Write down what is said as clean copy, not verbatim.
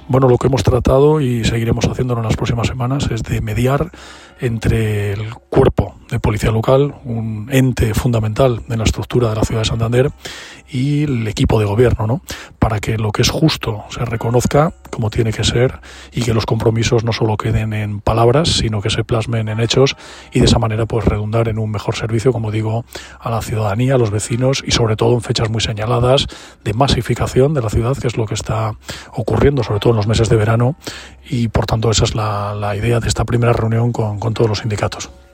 Bueno, lo que hemos tratado y seguiremos haciéndolo en las próximas semanas es de mediar entre el cuerpo de policía local, un ente fundamental en la estructura de la ciudad de Santander, y el equipo de gobierno, ¿no? Para que lo que es justo se reconozca como tiene que ser y que los compromisos no solo queden en palabras, sino que se plasmen en hechos y de esa manera pues redundar en un mejor servicio, como digo, a la ciudadanía, a los vecinos y sobre todo en fechas muy señaladas de masificación de la ciudad, que es lo que está ocurriendo, sobre todo en los meses de verano, y por tanto esa es la idea de esta primera reunión con todos los sindicatos.